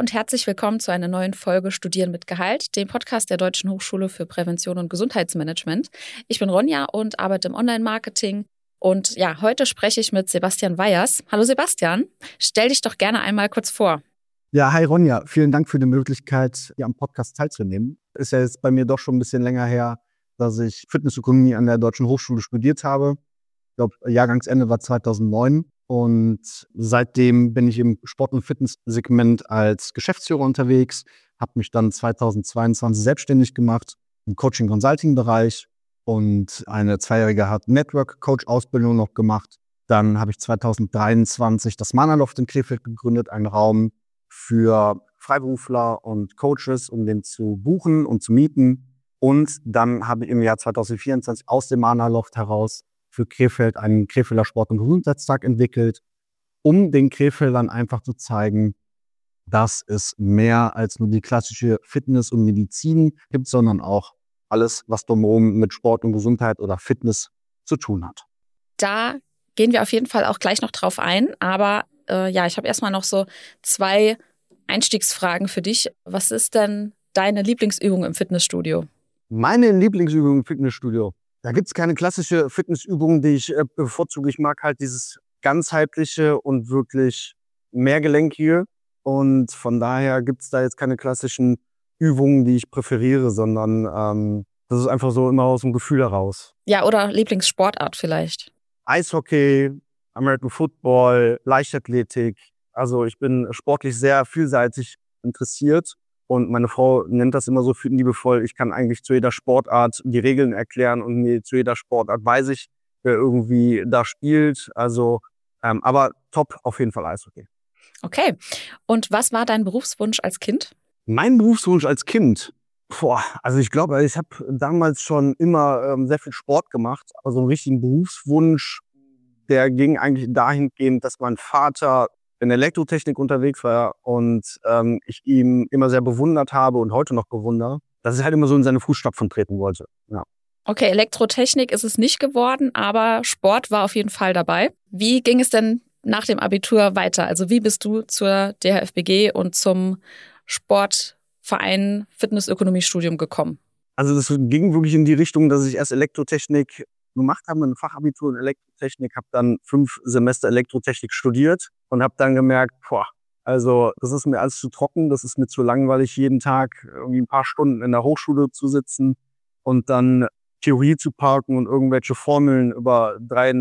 und herzlich willkommen zu einer neuen Folge Studieren mit Gehalt, dem Podcast der Deutschen Hochschule für Prävention und Gesundheitsmanagement. Ich bin Ronja und arbeite im Online-Marketing. Und ja, heute spreche ich mit Sebastian Weyers. Hallo Sebastian, stell dich doch gerne einmal kurz vor. Ja, hi Ronja, vielen Dank für die Möglichkeit, hier am Podcast teilzunehmen. Ist ja jetzt bei mir doch schon ein bisschen länger her, dass ich Fitnessökonomie an der Deutschen Hochschule studiert habe. Ich glaube, Jahrgangsende war 2009 und seitdem bin ich im Sport- und Fitnesssegment als Geschäftsführer unterwegs, habe mich dann 2022 selbstständig gemacht im Coaching-Consulting-Bereich und eine 2-jährige Network-Coach-Ausbildung noch gemacht. Dann habe ich 2023 das Manaloft in Krefeld gegründet, einen Raum für Freiberufler und Coaches, um den zu buchen und zu mieten. Und dann habe ich im Jahr 2024 aus dem Manaloft heraus für Krefeld einen Krefelder Sport- und Gesundheitstag entwickelt, um den Krefeldern einfach zu zeigen, dass es mehr als nur die klassische Fitness und Medizin gibt, sondern auch alles, was drumherum mit Sport und Gesundheit oder Fitness zu tun hat. Da gehen wir auf jeden Fall auch gleich noch drauf ein, aber ich habe erstmal noch so 2 Einstiegsfragen für dich. Was ist denn deine Lieblingsübung im Fitnessstudio? Meine Lieblingsübung im Fitnessstudio? Da gibt es keine klassische Fitnessübung, die ich bevorzuge. Ich mag halt dieses ganzheitliche und wirklich mehrgelenkige. Und von daher gibt es da jetzt keine klassischen Übungen, die ich präferiere, sondern das ist einfach so immer aus dem Gefühl heraus. Ja, oder Lieblingssportart vielleicht? Eishockey, American Football, Leichtathletik. Also ich bin sportlich sehr vielseitig interessiert. Und meine Frau nennt das immer so liebevoll, ich kann eigentlich zu jeder Sportart die Regeln erklären und zu jeder Sportart weiß ich, wer irgendwie da spielt. Also, aber top auf jeden Fall Eishockey. Okay. Und was war dein Berufswunsch als Kind? Mein Berufswunsch als Kind? Also ich glaube, ich habe damals schon immer sehr viel Sport gemacht. Aber so einen richtigen Berufswunsch, der ging eigentlich dahingehend, dass mein Vater in Elektrotechnik unterwegs war und ich ihn immer sehr bewundert habe und heute noch bewundere, dass ich halt immer so in seine Fußstapfen treten wollte. Ja. Okay, Elektrotechnik ist es nicht geworden, aber Sport war auf jeden Fall dabei. Wie ging es denn nach dem Abitur weiter? Also wie bist du zur DHFBG und zum Sportverein Fitnessökonomie-Studium gekommen? Also das ging wirklich in die Richtung, dass ich erst Elektrotechnik gemacht habe, ein Fachabitur in Elektrotechnik, habe dann 5 Semester Elektrotechnik studiert und habe dann gemerkt, also das ist mir alles zu trocken, das ist mir zu langweilig, jeden Tag irgendwie ein paar Stunden in der Hochschule zu sitzen und dann Theorie zu parken und irgendwelche Formeln über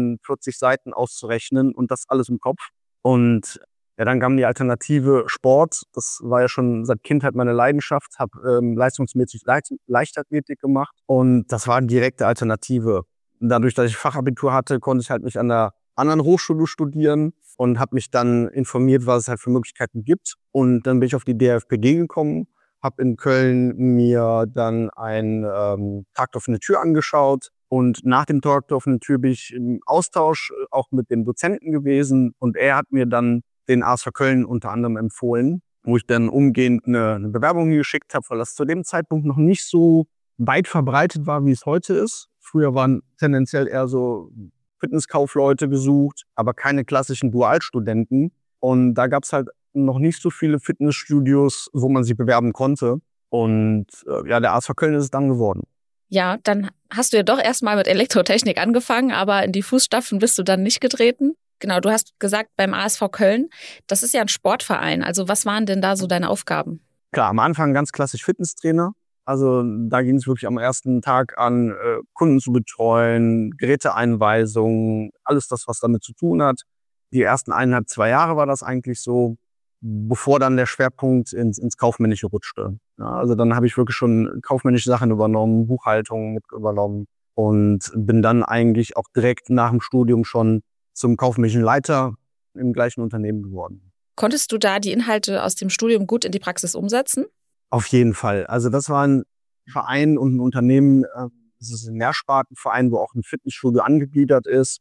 43 Seiten auszurechnen und das alles im Kopf. Und ja, dann kam die Alternative Sport. Das war ja schon seit Kindheit meine Leidenschaft. Habe leistungsmäßig Leichtathletik gemacht und das war eine direkte Alternative. Dadurch, dass ich Fachabitur hatte, konnte ich halt nicht an der anderen Hochschule studieren und habe mich dann informiert, was es halt für Möglichkeiten gibt. Und dann bin ich auf die DHFBG gekommen, habe in Köln mir dann einen Tag der offenen Tür angeschaut. Und nach dem Tag der offenen Tür bin ich im Austausch auch mit dem Dozenten gewesen. Und er hat mir dann den ASV Köln unter anderem empfohlen, wo ich dann umgehend eine Bewerbung geschickt habe, weil das zu dem Zeitpunkt noch nicht so weit verbreitet war, wie es heute ist. Früher waren tendenziell eher so Fitnesskaufleute gesucht, aber keine klassischen Dualstudenten. Und da gab es halt noch nicht so viele Fitnessstudios, wo man sich bewerben konnte. Und der ASV Köln ist es dann geworden. Ja, dann hast du ja doch erstmal mit Elektrotechnik angefangen, aber in die Fußstapfen bist du dann nicht getreten. Genau, du hast gesagt, beim ASV Köln, das ist ja ein Sportverein. Also was waren denn da so deine Aufgaben? Klar, am Anfang ganz klassisch Fitnesstrainer. Also da ging es wirklich am ersten Tag an, Kunden zu betreuen, Geräteeinweisungen, alles das, was damit zu tun hat. Die ersten 1,5, 2 Jahre war das eigentlich so, bevor dann der Schwerpunkt ins Kaufmännische rutschte. Ja, also dann habe ich wirklich schon kaufmännische Sachen übernommen, Buchhaltung mit übernommen und bin dann eigentlich auch direkt nach dem Studium schon zum kaufmännischen Leiter im gleichen Unternehmen geworden. Konntest du da die Inhalte aus dem Studium gut in die Praxis umsetzen? Auf jeden Fall. Also das war ein Verein und ein Unternehmen, das ist ein Mehrspartenverein, wo auch ein Fitnessstudio angegliedert ist.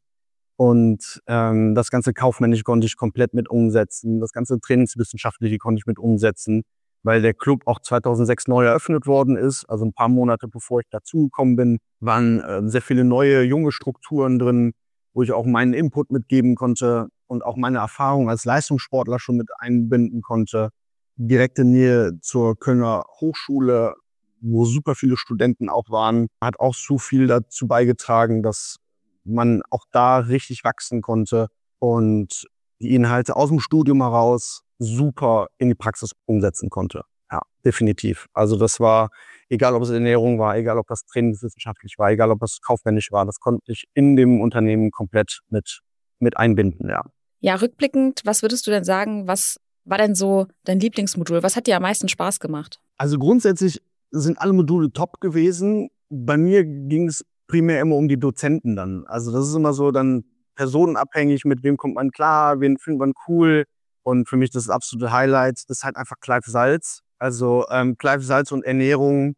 Und das ganze Kaufmännische konnte ich komplett mit umsetzen. Das ganze Trainingswissenschaftliche konnte ich mit umsetzen, weil der Club auch 2006 neu eröffnet worden ist. Also ein paar Monate bevor ich dazugekommen bin, waren sehr viele neue, junge Strukturen drin, wo ich auch meinen Input mitgeben konnte und auch meine Erfahrung als Leistungssportler schon mit einbinden konnte. direkte Nähe zur Kölner Hochschule, wo super viele Studenten auch waren, hat auch so viel dazu beigetragen, dass man auch da richtig wachsen konnte und die Inhalte aus dem Studium heraus super in die Praxis umsetzen konnte. Ja, definitiv. Also das war, egal ob es Ernährung war, egal ob das trainingswissenschaftlich war, egal ob das kaufmännisch war, das konnte ich in dem Unternehmen komplett mit einbinden, ja. Ja, rückblickend, was würdest du denn sagen, was war denn so dein Lieblingsmodul? Was hat dir am meisten Spaß gemacht? Also grundsätzlich sind alle Module top gewesen. Bei mir ging es primär immer um die Dozenten dann. Also das ist immer so dann personenabhängig, mit wem kommt man klar, wen findet man cool. Und für mich das absolute Highlight ist halt einfach Clive Salz. Also Clive Salz und Ernährung,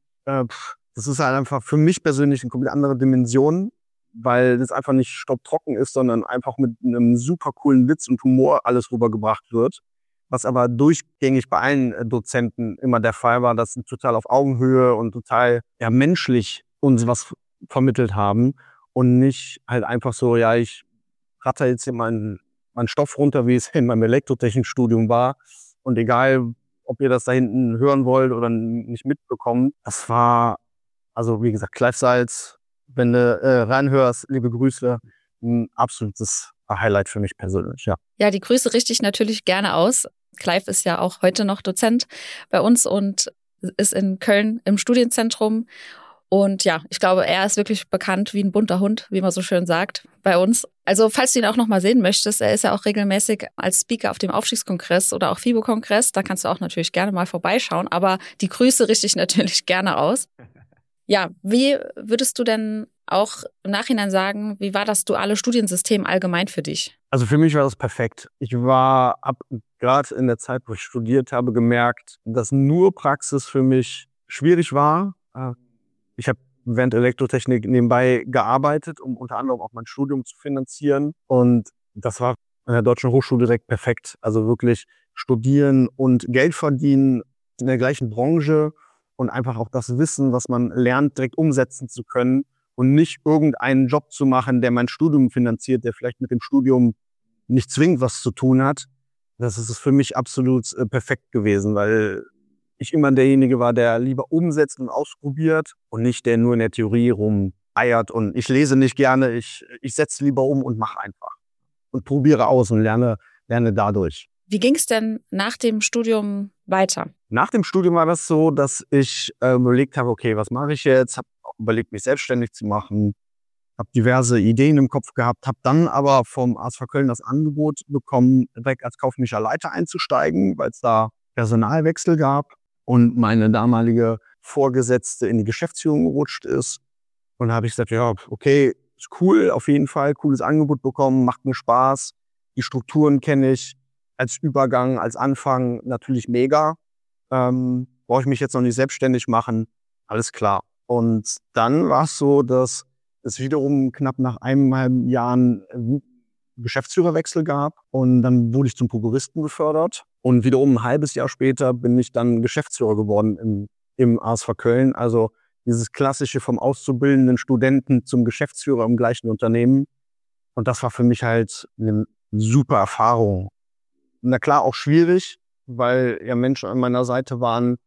das ist halt einfach für mich persönlich eine komplett andere Dimension, weil das einfach nicht staubtrocken ist, sondern einfach mit einem super coolen Witz und Humor alles rübergebracht wird. Was aber durchgängig bei allen Dozenten immer der Fall war, dass sie total auf Augenhöhe und total ja menschlich uns was vermittelt haben und nicht halt einfach so, ja, ich ratter jetzt hier meinen Stoff runter, wie es in meinem Elektrotechnikstudium war. Und egal, ob ihr das da hinten hören wollt oder nicht mitbekommt, das war, also wie gesagt, Clive Salz, wenn du reinhörst, liebe Grüße, ein absolutes Highlight für mich persönlich, ja. Ja, die Grüße richte ich natürlich gerne aus. Clive ist ja auch heute noch Dozent bei uns und ist in Köln im Studienzentrum. Und ja, ich glaube, er ist wirklich bekannt wie ein bunter Hund, wie man so schön sagt, bei uns. Also falls du ihn auch noch mal sehen möchtest, er ist ja auch regelmäßig als Speaker auf dem Aufstiegskongress oder auch FIBO-Kongress. Da kannst du auch natürlich gerne mal vorbeischauen. Aber die Grüße richte ich natürlich gerne aus. Ja, wie würdest du denn auch im Nachhinein sagen, wie war das duale Studiensystem allgemein für dich? Also für mich war das perfekt. Ich war gerade in der Zeit, wo ich studiert habe, gemerkt, dass nur Praxis für mich schwierig war. Ich habe während Elektrotechnik nebenbei gearbeitet, um unter anderem auch mein Studium zu finanzieren. Und das war an der Deutschen Hochschule direkt perfekt. Also wirklich studieren und Geld verdienen in der gleichen Branche und einfach auch das Wissen, was man lernt, direkt umsetzen zu können und nicht irgendeinen Job zu machen, der mein Studium finanziert, der vielleicht mit dem Studium nicht zwingend was zu tun hat. Das ist für mich absolut perfekt gewesen, weil ich immer derjenige war, der lieber umsetzt und ausprobiert und nicht der nur in der Theorie rumeiert. Und ich lese nicht gerne, ich setze lieber um und mache einfach. Und probiere aus und lerne dadurch. Wie ging es denn nach dem Studium weiter? Nach dem Studium war das so, dass ich überlegt habe, okay, was mache ich jetzt? Habe auch überlegt, mich selbstständig zu machen. Habe diverse Ideen im Kopf gehabt, habe dann aber vom ASV Köln das Angebot bekommen, direkt als kaufmännischer Leiter einzusteigen, weil es da Personalwechsel gab und meine damalige Vorgesetzte in die Geschäftsführung gerutscht ist. Und da habe ich gesagt, ja, okay, ist cool, auf jeden Fall, cooles Angebot bekommen, macht mir Spaß. Die Strukturen kenne ich als Übergang, als Anfang natürlich mega. Brauche ich mich jetzt noch nicht selbstständig machen, alles klar. Und dann war es so, dass es wiederum knapp nach 1,5 Jahren Geschäftsführerwechsel gab und dann wurde ich zum Prokuristen befördert und wiederum ein halbes Jahr später bin ich dann Geschäftsführer geworden im ASV Köln. Also dieses klassische vom auszubildenden Studenten zum Geschäftsführer im gleichen Unternehmen. Und das war für mich halt eine super Erfahrung. Na klar, auch schwierig, weil ja Menschen an meiner Seite waren,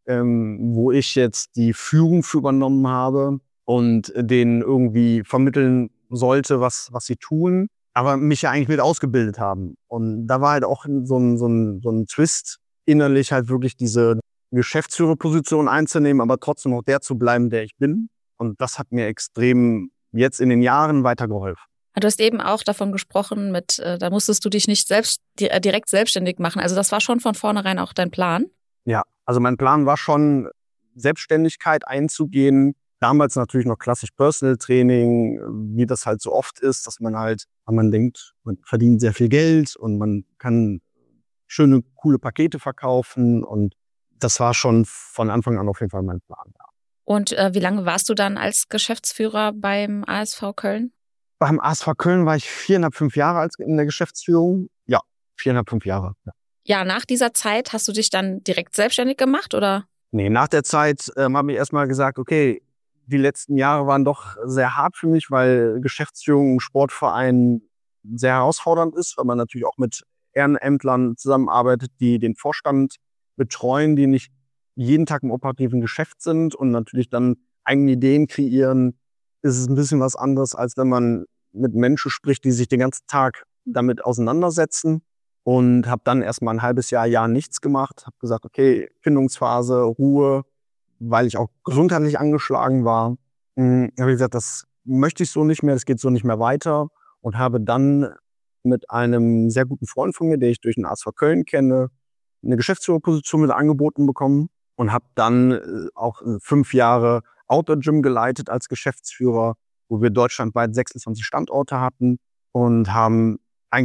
wo ich jetzt die Führung für übernommen habe und denen irgendwie vermitteln sollte, was sie tun, aber mich ja eigentlich mit ausgebildet haben. Und da war halt auch so ein Twist, innerlich halt wirklich diese Geschäftsführerposition einzunehmen, aber trotzdem auch der zu bleiben, der ich bin. Und das hat mir extrem jetzt in den Jahren weitergeholfen. Du hast eben auch davon gesprochen, da musstest du dich nicht direkt selbstständig machen. Also das war schon von vornherein auch dein Plan? Ja, also mein Plan war schon, Selbstständigkeit einzugehen. Damals natürlich noch klassisch Personal Training, wie das halt so oft ist, dass man halt, wenn man denkt, man verdient sehr viel Geld und man kann schöne, coole Pakete verkaufen. Und das war schon von Anfang an auf jeden Fall mein Plan. Ja. Und wie lange warst du dann als Geschäftsführer beim ASV Köln? Beim ASV Köln war ich 4,5 Jahre in der Geschäftsführung. Ja, 4,5 Jahre. Ja. Ja, nach dieser Zeit hast du dich dann direkt selbstständig gemacht, oder? Nee, nach der Zeit habe ich erstmal gesagt, okay, die letzten Jahre waren doch sehr hart für mich, weil Geschäftsführung im Sportverein sehr herausfordernd ist, weil man natürlich auch mit Ehrenämtlern zusammenarbeitet, die den Vorstand betreuen, die nicht jeden Tag im operativen Geschäft sind und natürlich dann eigene Ideen kreieren, ist es ein bisschen was anderes, als wenn man mit Menschen spricht, die sich den ganzen Tag damit auseinandersetzen. Und habe dann erstmal ein halbes Jahr nichts gemacht. Habe gesagt, okay, Findungsphase, Ruhe, weil ich auch gesundheitlich angeschlagen war. Habe ich gesagt, das möchte ich so nicht mehr, das geht so nicht mehr weiter. Und habe dann mit einem sehr guten Freund von mir, den ich durch den ASV Köln kenne, eine Geschäftsführerposition mit angeboten bekommen und habe dann auch 5 Jahre Outdoor Gym geleitet als Geschäftsführer, wo wir deutschlandweit 26 Standorte hatten und haben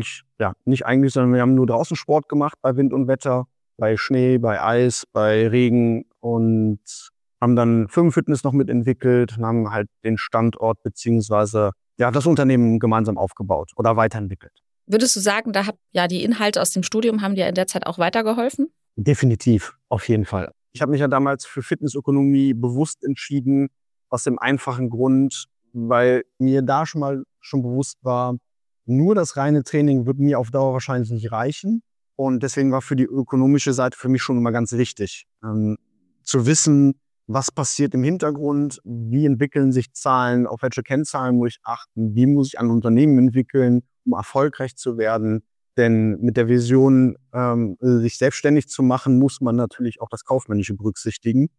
sondern wir haben nur draußen Sport gemacht bei Wind und Wetter, bei Schnee, bei Eis, bei Regen und haben dann Firmenfitness noch mitentwickelt und haben halt den Standort beziehungsweise das Unternehmen gemeinsam aufgebaut oder weiterentwickelt. Würdest du sagen, da die Inhalte aus dem Studium haben dir in der Zeit auch weitergeholfen? Definitiv, auf jeden Fall. Ich habe mich ja damals für Fitnessökonomie bewusst entschieden, aus dem einfachen Grund, weil mir da schon bewusst war, nur das reine Training wird mir auf Dauer wahrscheinlich nicht reichen. Und deswegen war für die ökonomische Seite für mich schon immer ganz wichtig, zu wissen, was passiert im Hintergrund, wie entwickeln sich Zahlen, auf welche Kennzahlen muss ich achten, wie muss ich ein Unternehmen entwickeln, um erfolgreich zu werden. Denn mit der Vision, sich selbstständig zu machen, muss man natürlich auch das Kaufmännische berücksichtigen.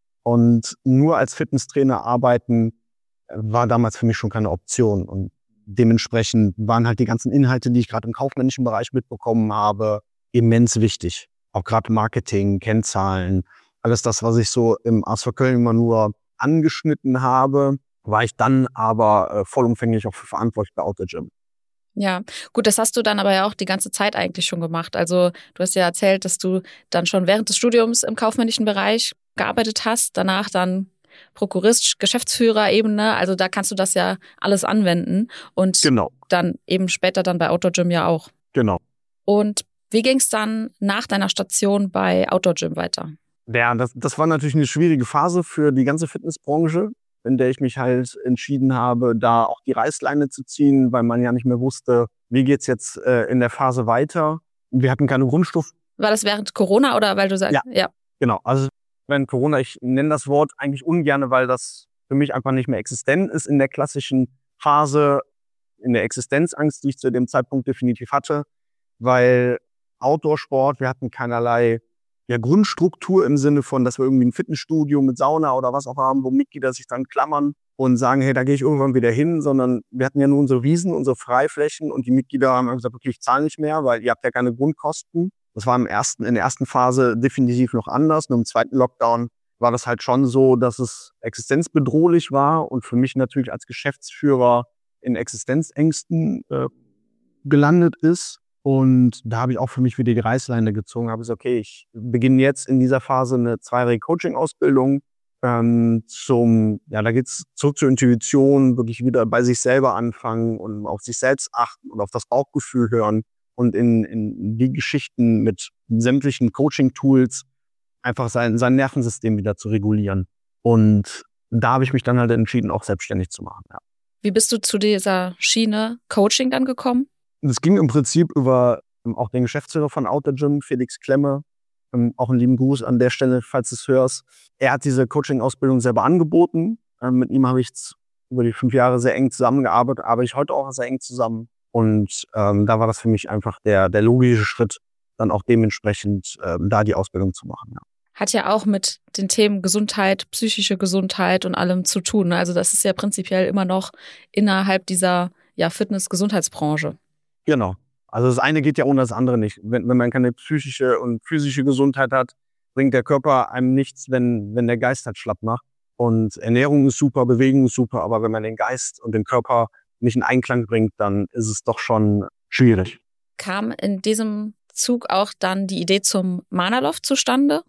Und nur als Fitnesstrainer arbeiten war damals für mich schon keine Option. Und dementsprechend waren halt die ganzen Inhalte, die ich gerade im kaufmännischen Bereich mitbekommen habe, immens wichtig. Auch gerade Marketing, Kennzahlen, alles das, was ich so im ASV Köln immer nur angeschnitten habe, war ich dann aber vollumfänglich auch für verantwortlich bei Outdoor Gym. Ja, gut, das hast du dann aber ja auch die ganze Zeit eigentlich schon gemacht. Also du hast ja erzählt, dass du dann schon während des Studiums im kaufmännischen Bereich gearbeitet hast, danach dann Prokurist, Geschäftsführerebene, also da kannst du das ja alles anwenden und Genau. Dann eben später dann bei Outdoor Gym ja auch. Genau. Und wie ging es dann nach deiner Station bei Outdoor Gym weiter? Ja, das war natürlich eine schwierige Phase für die ganze Fitnessbranche, in der ich mich halt entschieden habe, da auch die Reißleine zu ziehen, weil man ja nicht mehr wusste, wie geht's jetzt in der Phase weiter. Wir hatten keine Grundstoff. War das während Corona oder weil du sagst? Ja. Genau. Also während Corona, ich nenne das Wort eigentlich ungerne, weil das für mich einfach nicht mehr existent ist in der klassischen Phase, in der Existenzangst, die ich zu dem Zeitpunkt definitiv hatte, weil Outdoor-Sport, wir hatten keinerlei Grundstruktur im Sinne von, dass wir irgendwie ein Fitnessstudio mit Sauna oder was auch haben, wo Mitglieder sich dann klammern und sagen, hey, da gehe ich irgendwann wieder hin, sondern wir hatten ja nur unsere Wiesen, unsere Freiflächen und die Mitglieder haben gesagt, okay, ich zahle nicht mehr, weil ihr habt ja keine Grundkosten. Das war in der ersten Phase definitiv noch anders. Nur im zweiten Lockdown war das halt schon so, dass es existenzbedrohlich war und für mich natürlich als Geschäftsführer in Existenzängsten gelandet ist. Und da habe ich auch für mich wieder die Reißleine gezogen, habe gesagt, okay, ich beginne jetzt in dieser Phase eine 2-jährige Coaching-Ausbildung. Da geht's zurück zur Intuition, wirklich wieder bei sich selber anfangen und auf sich selbst achten und auf das Bauchgefühl hören und in die Geschichten mit sämtlichen Coaching-Tools einfach sein Nervensystem wieder zu regulieren. Und da habe ich mich dann halt entschieden, auch selbstständig zu machen. Ja. Wie bist du zu dieser Schiene Coaching dann gekommen? Es ging im Prinzip über auch den Geschäftsführer von Outdoor Gym, Felix Klemme. Auch einen lieben Gruß an der Stelle, falls du es hörst. Er hat diese Coaching-Ausbildung selber angeboten. Mit ihm habe ich über die 5 Jahre sehr eng zusammengearbeitet, arbeite ich heute auch sehr eng zusammen. Und da war das für mich einfach der logische Schritt, dann auch dementsprechend da die Ausbildung zu machen. Ja. Hat ja auch mit den Themen Gesundheit, psychische Gesundheit und allem zu tun. Also das ist ja prinzipiell immer noch innerhalb dieser Fitness-Gesundheitsbranche. Genau. Also das eine geht ja ohne das andere nicht. Wenn man keine psychische und physische Gesundheit hat, bringt der Körper einem nichts, wenn der Geist halt schlapp macht. Und Ernährung ist super, Bewegung ist super, aber wenn man den Geist und den Körper nicht in Einklang bringt, dann ist es doch schon schwierig. Kam in diesem Zug auch dann die Idee zum Manaloft zustande?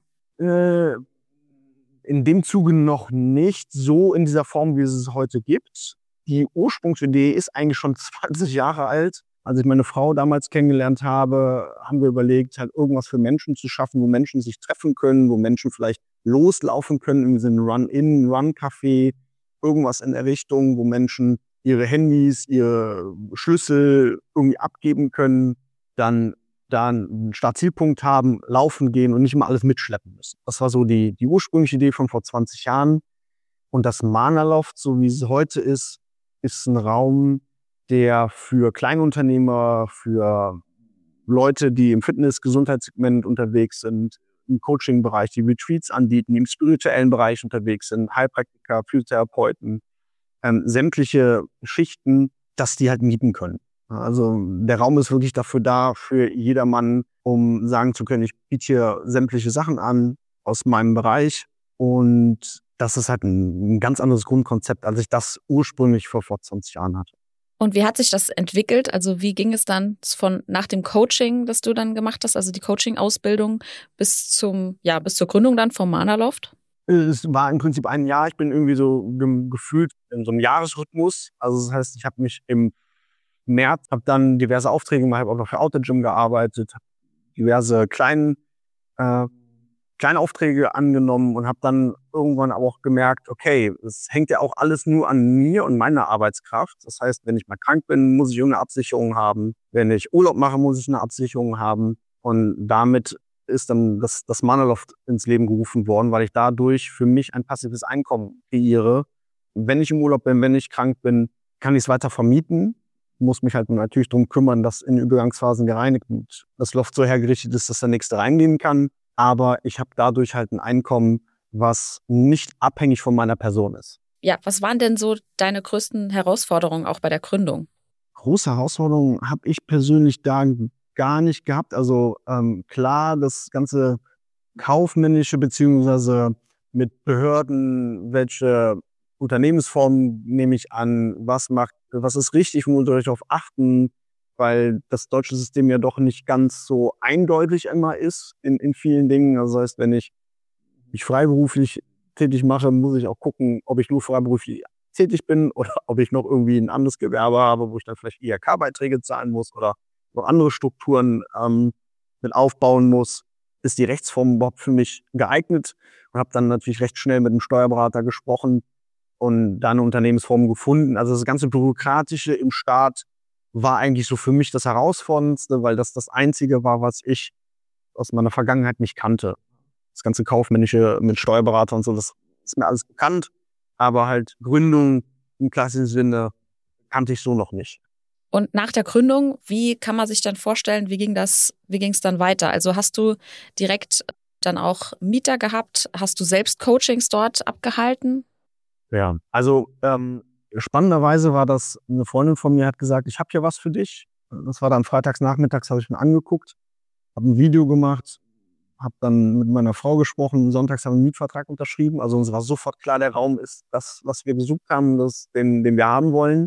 In dem Zuge noch nicht so in dieser Form, wie es heute gibt. Die Ursprungsidee ist eigentlich schon 20 Jahre alt. Als ich meine Frau damals kennengelernt habe, haben wir überlegt, halt irgendwas für Menschen zu schaffen, wo Menschen sich treffen können, wo Menschen vielleicht loslaufen können, im Sinne Run-In, Run-Café, irgendwas in der Richtung, wo Menschen ihre Handys, ihre Schlüssel irgendwie abgeben können. Dann da einen Startzielpunkt haben, laufen gehen und nicht immer alles mitschleppen müssen. Das war so die ursprüngliche Idee von vor 20 Jahren. Und das Mana-Loft, so wie es heute ist ein Raum, der für Kleinunternehmer, für Leute, die im Fitness-Gesundheitssegment unterwegs sind, im Coaching-Bereich, die Retreats anbieten, die im spirituellen Bereich unterwegs sind, Heilpraktiker, Physiotherapeuten, sämtliche Schichten, dass die halt mieten können. Also der Raum ist wirklich dafür da, für jedermann, um sagen zu können, ich biete hier sämtliche Sachen an aus meinem Bereich. Und das ist halt ein ganz anderes Grundkonzept, als ich das ursprünglich vor 20 Jahren hatte. Und wie hat sich das entwickelt? Also wie ging es dann von nach dem Coaching, das du dann gemacht hast, also die Coaching-Ausbildung bis zur Gründung dann vom Mana Loft? Es war im Prinzip ein Jahr. Ich bin irgendwie so gefühlt in so einem Jahresrhythmus. Also das heißt, ich habe mich im März, habe dann diverse Aufträge gemacht, habe auch noch für Autogym gearbeitet, habe diverse kleine Aufträge angenommen und habe dann irgendwann aber auch gemerkt, okay, es hängt ja auch alles nur an mir und meiner Arbeitskraft. Das heißt, wenn ich mal krank bin, muss ich irgendeine Absicherung haben. Wenn ich Urlaub mache, muss ich eine Absicherung haben. Und damit ist dann das Mana Loft ins Leben gerufen worden, weil ich dadurch für mich ein passives Einkommen kreiere. Wenn ich im Urlaub bin, wenn ich krank bin, kann ich es weiter vermieten. Muss mich halt natürlich darum kümmern, dass in Übergangsphasen gereinigt und das Loft so hergerichtet ist, dass der Nächste reingehen kann. Aber ich habe dadurch halt ein Einkommen, was nicht abhängig von meiner Person ist. Ja, was waren denn so deine größten Herausforderungen auch bei der Gründung? Große Herausforderungen habe ich persönlich da gar nicht gehabt. Also klar, das ganze kaufmännische beziehungsweise mit Behörden, welche Unternehmensform nehme ich an, was ist richtig, wo muss ich darauf achten, weil das deutsche System ja doch nicht ganz so eindeutig immer ist in vielen Dingen. Also das heißt, wenn ich mich freiberuflich tätig mache, muss ich auch gucken, ob ich nur freiberuflich tätig bin oder ob ich noch irgendwie ein anderes Gewerbe habe, wo ich dann vielleicht IHK-Beiträge zahlen muss oder noch andere Strukturen mit aufbauen muss. Ist die Rechtsform überhaupt für mich geeignet? Und habe dann natürlich recht schnell mit einem Steuerberater gesprochen und da eine Unternehmensform gefunden. Also das ganze Bürokratische im Staat war eigentlich so für mich das Herausforderndste, weil das Einzige war, was ich aus meiner Vergangenheit nicht kannte. Das ganze Kaufmännische mit Steuerberater und so, das ist mir alles bekannt. Aber halt Gründung im klassischen Sinne kannte ich so noch nicht. Und nach der Gründung, wie kann man sich dann vorstellen, wie ging es dann weiter? Also hast du direkt dann auch Mieter gehabt? Hast du selbst Coachings dort abgehalten? Ja, also spannenderweise war das, eine Freundin von mir hat gesagt, ich habe hier was für dich. Das war dann freitags nachmittags, habe ich mir angeguckt, habe ein Video gemacht, habe dann mit meiner Frau gesprochen, sonntags haben wir einen Mietvertrag unterschrieben. Also uns war sofort klar, der Raum ist das, was wir gesucht haben, den wir haben wollen.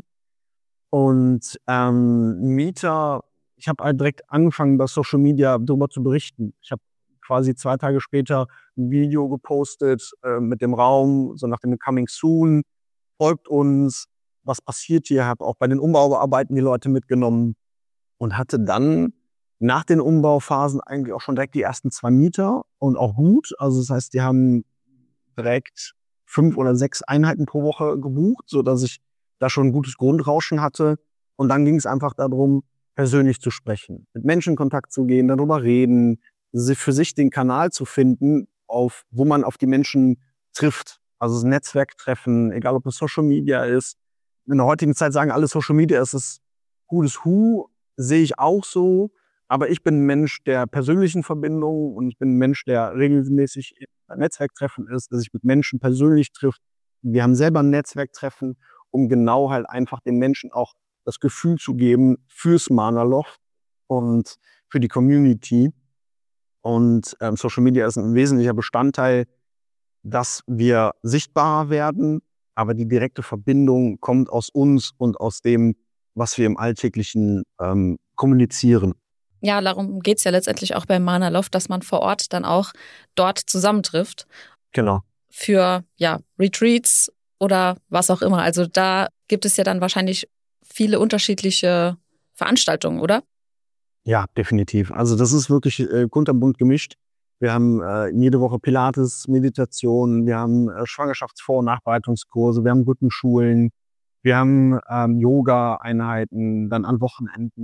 Und Mieter, ich habe halt direkt angefangen, bei Social Media darüber zu berichten. Ich habe quasi 2 Tage später ein Video gepostet mit dem Raum, so nach dem Coming Soon, folgt uns, was passiert hier, habe auch bei den Umbauarbeiten die Leute mitgenommen und hatte dann nach den Umbauphasen eigentlich auch schon direkt die ersten 2 Mieter und auch gut. Also das heißt, die haben direkt 5 oder 6 Einheiten pro Woche gebucht, sodass ich da schon ein gutes Grundrauschen hatte. Und dann ging es einfach darum, persönlich zu sprechen, mit Menschen in Kontakt zu gehen, darüber reden, für sich den Kanal zu finden, wo man auf die Menschen trifft. Also das Netzwerktreffen, egal ob es Social Media ist. In der heutigen Zeit sagen alle, Social Media ist das gutes Hu, sehe ich auch so. Aber ich bin ein Mensch der persönlichen Verbindung und ich bin ein Mensch, der regelmäßig in Netzwerktreffen ist, der sich mit Menschen persönlich trifft. Wir haben selber ein Netzwerktreffen, um genau halt einfach den Menschen auch das Gefühl zu geben fürs Mana Loft und für die Community. Und Social Media ist ein wesentlicher Bestandteil, dass wir sichtbarer werden, aber die direkte Verbindung kommt aus uns und aus dem, was wir im Alltäglichen kommunizieren. Ja, darum geht's ja letztendlich auch beim Mana Loft, dass man vor Ort dann auch dort zusammentrifft. Genau. Für Retreats oder was auch immer. Also da gibt es ja dann wahrscheinlich viele unterschiedliche Veranstaltungen, oder? Ja, definitiv. Also das ist wirklich kunterbunt gemischt. Wir haben jede Woche Pilates, Meditation, wir haben Schwangerschaftsvor- und Nachbereitungskurse, wir haben Rhythmschulen, wir haben Yoga-Einheiten, dann an Wochenenden.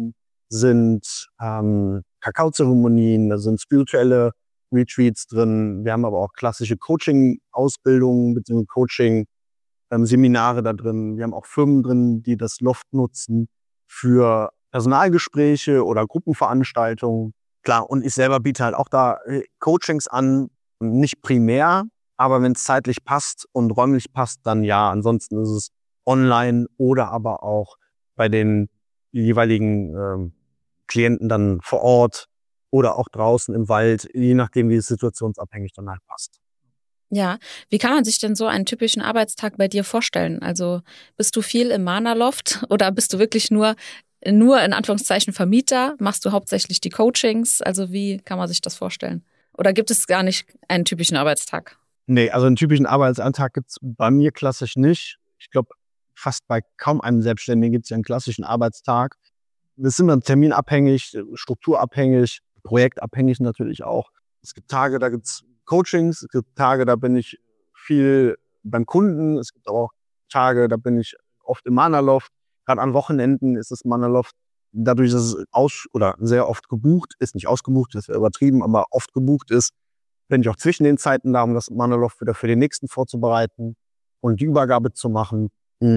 sind Kakaozeremonien, da sind spirituelle Retreats drin. Wir haben aber auch klassische Coaching-Ausbildungen bzw. Coaching-Seminare da drin. Wir haben auch Firmen drin, die das Loft nutzen für Personalgespräche oder Gruppenveranstaltungen. Klar, und ich selber biete halt auch da Coachings an, nicht primär, aber wenn es zeitlich passt und räumlich passt, dann ja. Ansonsten ist es online oder aber auch bei den jeweiligen Klienten dann vor Ort oder auch draußen im Wald, je nachdem, wie es situationsabhängig dann halt passt. Ja, wie kann man sich denn so einen typischen Arbeitstag bei dir vorstellen? Also bist du viel im Mana-Loft oder bist du wirklich nur in Anführungszeichen Vermieter? Machst du hauptsächlich die Coachings? Also wie kann man sich das vorstellen? Oder gibt es gar nicht einen typischen Arbeitstag? Nee, also einen typischen Arbeitsalltag gibt's bei mir klassisch nicht. Ich glaube, fast bei kaum einem Selbstständigen gibt's ja einen klassischen Arbeitstag. Wir sind dann terminabhängig, strukturabhängig, projektabhängig natürlich auch. Es gibt Tage, da gibt's Coachings, es gibt Tage, da bin ich viel beim Kunden, es gibt aber auch Tage, da bin ich oft im Mana-Loft. Gerade an Wochenenden ist das Mana-Loft, dadurch, dass es sehr oft gebucht ist, nicht ausgebucht, das wäre übertrieben, aber oft gebucht ist, bin ich auch zwischen den Zeiten da, um das Mana-Loft wieder für den nächsten vorzubereiten und die Übergabe zu machen.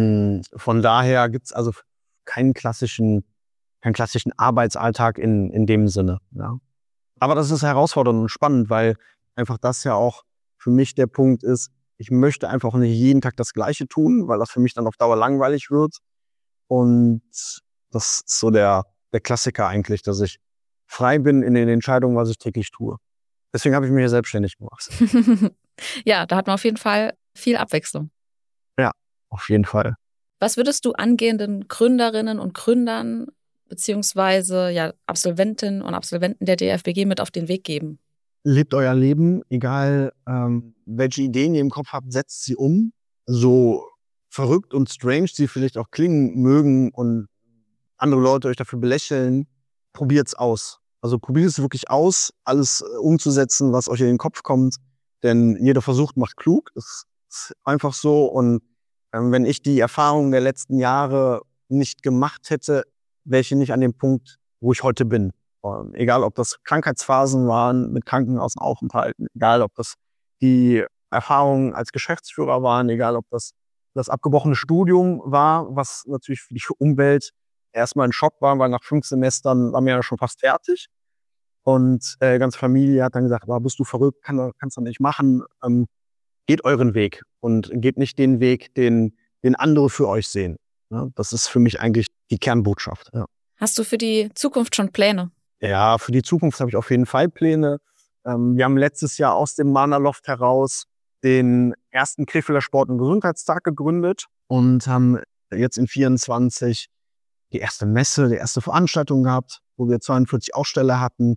Von daher gibt's also keinen klassischen Arbeitsalltag in dem Sinne. Ja. Aber das ist herausfordernd und spannend, weil einfach das ja auch für mich der Punkt ist, ich möchte einfach nicht jeden Tag das Gleiche tun, weil das für mich dann auf Dauer langweilig wird. Und das ist so der Klassiker eigentlich, dass ich frei bin in den Entscheidungen, was ich täglich tue. Deswegen habe ich mich hier selbstständig gemacht. Ja, da hat man auf jeden Fall viel Abwechslung. Ja, auf jeden Fall. Was würdest du angehenden Gründerinnen und Gründern beziehungsweise ja, Absolventinnen und Absolventen der DFBG mit auf den Weg geben? Lebt euer Leben, egal welche Ideen ihr im Kopf habt, setzt sie um. So verrückt und strange sie vielleicht auch klingen mögen und andere Leute euch dafür belächeln, probiert's aus. Also probiert es wirklich aus, alles umzusetzen, was euch in den Kopf kommt. Denn jeder Versuch macht klug. Das ist einfach so. Und wenn ich die Erfahrungen der letzten Jahre nicht gemacht hätte, wäre ich nicht an dem Punkt, wo ich heute bin. Egal, ob das Krankheitsphasen waren mit Krankenhausaufenthalten, egal, ob das die Erfahrungen als Geschäftsführer waren, egal, ob das abgebrochene Studium war, was natürlich für die Umwelt erstmal ein Schock war, weil nach 5 Semestern waren wir ja schon fast fertig. Und ganze Familie hat dann gesagt, bist du verrückt, kannst du nicht machen. Geht euren Weg und geht nicht den Weg, den andere für euch sehen. Ja, das ist für mich eigentlich die Kernbotschaft. Ja. Hast du für die Zukunft schon Pläne? Ja, für die Zukunft habe ich auf jeden Fall Pläne. Wir haben letztes Jahr aus dem Mana-Loft heraus den ersten Krefelder Sport- und Gesundheitstag gegründet und haben jetzt in 24 die erste Messe, die erste Veranstaltung gehabt, wo wir 42 Aussteller hatten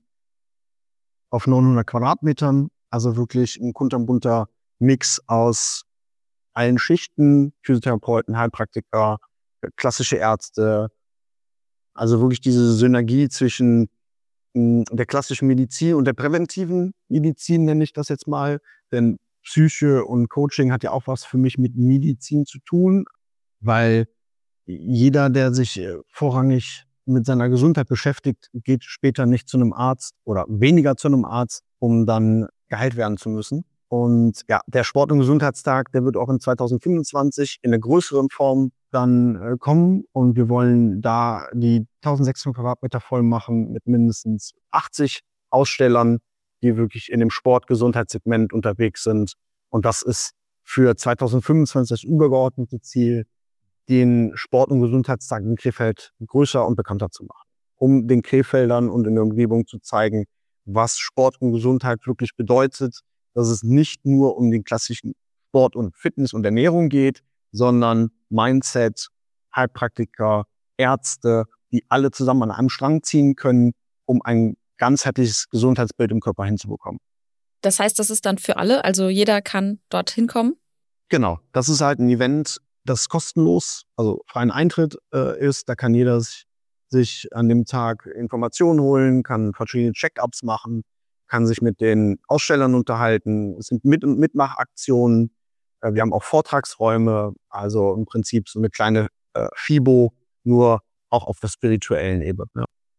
auf 900 Quadratmetern. Also wirklich ein kunterbunter Mix aus allen Schichten, Physiotherapeuten, Heilpraktiker, klassische Ärzte. Also wirklich diese Synergie zwischen der klassischen Medizin und der präventiven Medizin, nenne ich das jetzt mal. Denn Psyche und Coaching hat ja auch was für mich mit Medizin zu tun, weil jeder, der sich vorrangig mit seiner Gesundheit beschäftigt, geht später nicht zu einem Arzt oder weniger zu einem Arzt, um dann geheilt werden zu müssen. Und ja, der Sport- und Gesundheitstag, der wird auch in 2025 in einer größeren Form dann kommen. Und wir wollen da die 1600 Quadratmeter voll machen mit mindestens 80 Ausstellern, die wirklich in dem Sport-Gesundheitssegment unterwegs sind. Und das ist für 2025 das übergeordnete Ziel, den Sport- und Gesundheitstag in Krefeld größer und bekannter zu machen, um den Krefeldern und in der Umgebung zu zeigen, was Sport und Gesundheit wirklich bedeutet, dass es nicht nur um den klassischen Sport und Fitness und Ernährung geht, sondern Mindset, Heilpraktiker, Ärzte, die alle zusammen an einem Strang ziehen können, um ein ganzheitliches Gesundheitsbild im Körper hinzubekommen. Das heißt, das ist dann für alle, also jeder kann dorthin kommen? Genau, das ist halt ein Event, das kostenlos, also freien Eintritt ist. Da kann jeder sich an dem Tag Informationen holen, kann verschiedene Check-ups machen, kann sich mit den Ausstellern unterhalten. Es sind Mit- und Mitmachaktionen. Wir haben auch Vortragsräume, also im Prinzip so eine kleine FIBO, nur auch auf der spirituellen Ebene. Ja.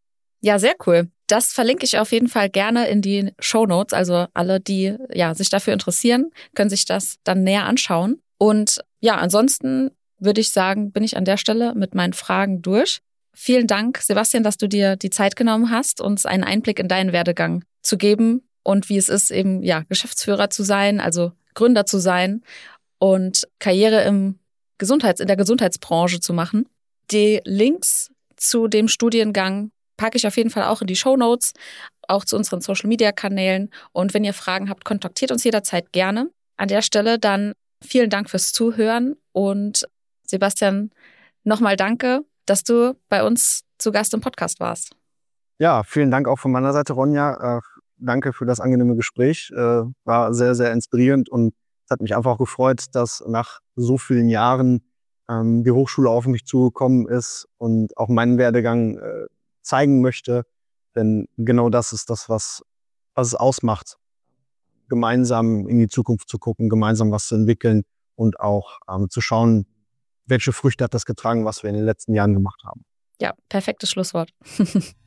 Ja, sehr cool. Das verlinke ich auf jeden Fall gerne in die Shownotes. Also alle, die sich dafür interessieren, können sich das dann näher anschauen. Und ja, ansonsten würde ich sagen, bin ich an der Stelle mit meinen Fragen durch. Vielen Dank, Sebastian, dass du dir die Zeit genommen hast, uns einen Einblick in deinen Werdegang zu geben und wie es ist, eben Geschäftsführer zu sein, also Gründer zu sein und Karriere in der Gesundheitsbranche zu machen. Die Links zu dem Studiengang packe ich auf jeden Fall auch in die Shownotes, auch zu unseren Social-Media-Kanälen. Und wenn ihr Fragen habt, kontaktiert uns jederzeit gerne. An der Stelle dann vielen Dank fürs Zuhören und Sebastian, nochmal danke, dass du bei uns zu Gast im Podcast warst. Ja, vielen Dank auch von meiner Seite, Ronja. Danke für das angenehme Gespräch. War sehr, sehr inspirierend und es hat mich einfach gefreut, dass nach so vielen Jahren die Hochschule auf mich zugekommen ist und auch meinen Werdegang zeigen möchte. Denn genau das ist das, was es ausmacht. Gemeinsam in die Zukunft zu gucken, gemeinsam was zu entwickeln und auch zu schauen, welche Früchte hat das getragen, was wir in den letzten Jahren gemacht haben. Ja, perfektes Schlusswort.